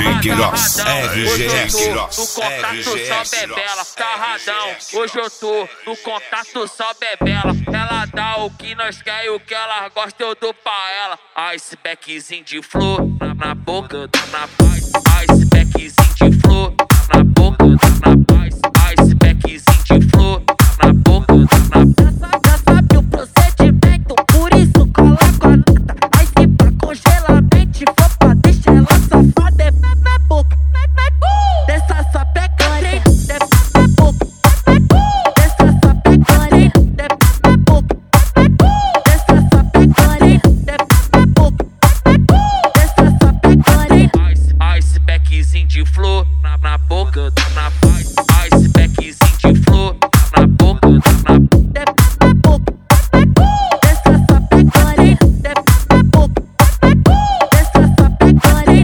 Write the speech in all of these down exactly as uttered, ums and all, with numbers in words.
J Queiroz, R G S, no contato só bebela, sarradão. Hoje eu tô no contato só bebela. Ela dá o que nós quer e o que ela gosta eu dou pra ela. Icebergzinho de flor na, na boca, na paz. Icebergzinho de flor na boca, na paz. Icebergzinho de flor na boca, na paz. Já sabe o procedimento, por isso coloca a nota. Aí se pra congelamento for pra deixar ela safada, é na boca. Dessa sapecaria, é na boca. Dessa sapecaria, é na boca. Dessa sapecaria, é na boca. Dessa sapecaria. Icebergzinho de flor na, na boca, na paz. Icebergzinho de flor na boca, na boca. Dessa sapecaria, é na boca. Dessa sapecaria.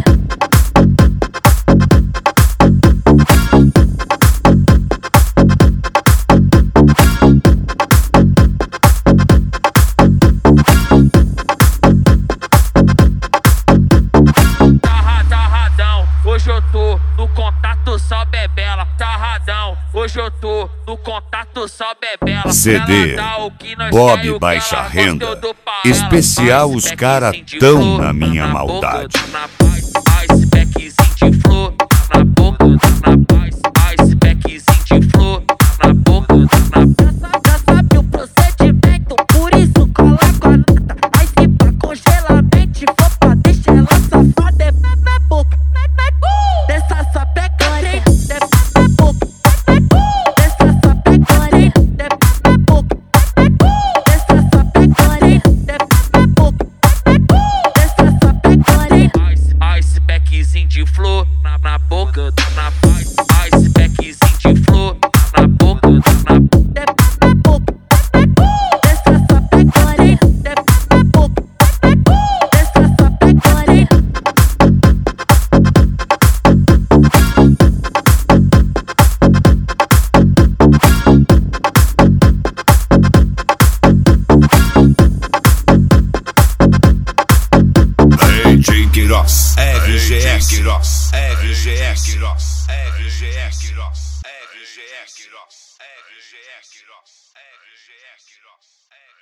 Tarradão, hoje eu tô no contato só bebela. Tarradão, hoje eu tô no contato só bebela. C D, Ela dá o que nós quer e Bob o que Baixa ela gosta, Renda. eu dou pra ela. Especial os cara Icebergzinho de tão flor na minha na maldade. boca, na paz. Icebergzinho de flor na boca, na paz. Icebergzinho de flor na boca, na paz. Já sabe o procedimento, por isso coloca a nota. Aí se pra congelamento for pra deixar ela safada, é na boca. Dessa sapecaria, é na boca. Dessa sapecaria, é na boca. Dessa sapecaria, é na boca. Dessa sapecaria. Icebergzinho de flor na, na boca, na paz. Icebergzinho de flor na boca, na É na boca. Dessa sapecaria, é na boca. Dessa sapecaria. J Queiroz, R G S, R G S, R G S, R G S, R G S, R G S.